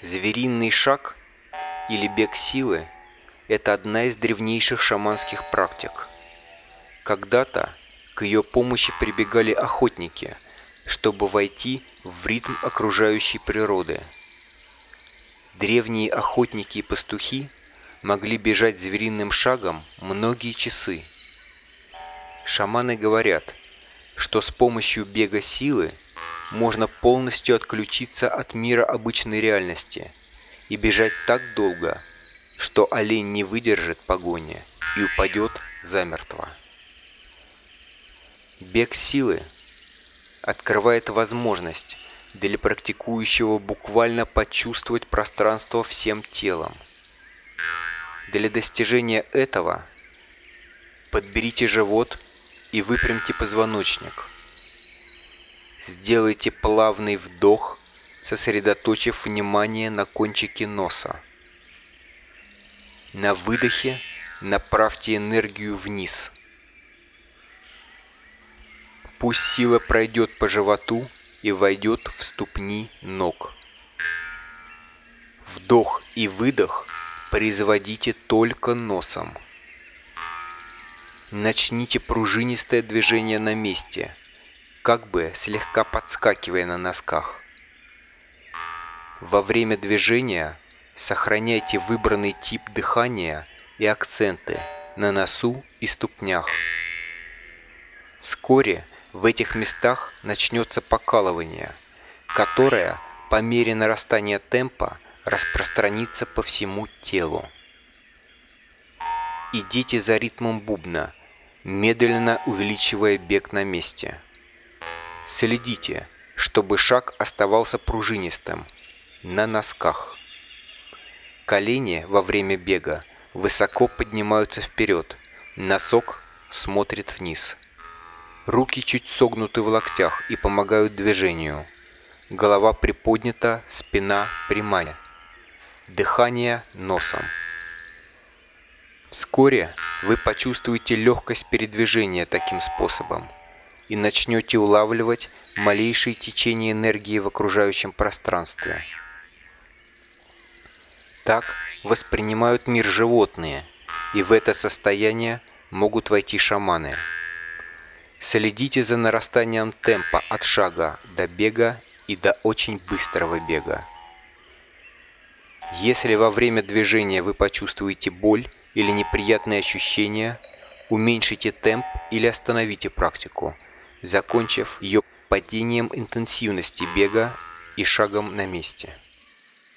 Звериный шаг или бег силы – это одна из древнейших шаманских практик. Когда-то к ее помощи прибегали охотники, чтобы войти в ритм окружающей природы. Древние охотники и пастухи могли бежать звериным шагом многие часы. Шаманы говорят, что с помощью бега силы можно полностью отключиться от мира обычной реальности и бежать так долго, что олень не выдержит погони и упадет замертво. Бег силы открывает возможность для практикующего буквально почувствовать пространство всем телом. Для достижения этого подберите живот и выпрямьте позвоночник. Сделайте плавный вдох, сосредоточив внимание на кончике носа. На выдохе направьте энергию вниз. Пусть сила пройдет по животу и войдет в ступни ног. Вдох и выдох производите только носом. Начните пружинистое движение на месте, как бы слегка подскакивая на носках. Во время движения сохраняйте выбранный тип дыхания и акценты на носу и ступнях. Вскоре в этих местах начнется покалывание, которое по мере нарастания темпа распространится по всему телу. Идите за ритмом бубна, медленно увеличивая бег на месте. Следите, чтобы шаг оставался пружинистым, на носках. Колени во время бега высоко поднимаются вперед, носок смотрит вниз. Руки чуть согнуты в локтях и помогают движению. Голова приподнята, спина прямая. Дыхание носом. Вскоре вы почувствуете легкость передвижения таким способом и начнете улавливать малейшие течения энергии в окружающем пространстве. Так воспринимают мир животные, и в это состояние могут войти шаманы. Следите за нарастанием темпа от шага до бега и до очень быстрого бега. Если во время движения вы почувствуете боль или неприятные ощущения, уменьшите темп или остановите практику, закончив ее падением интенсивности бега и шагом на месте.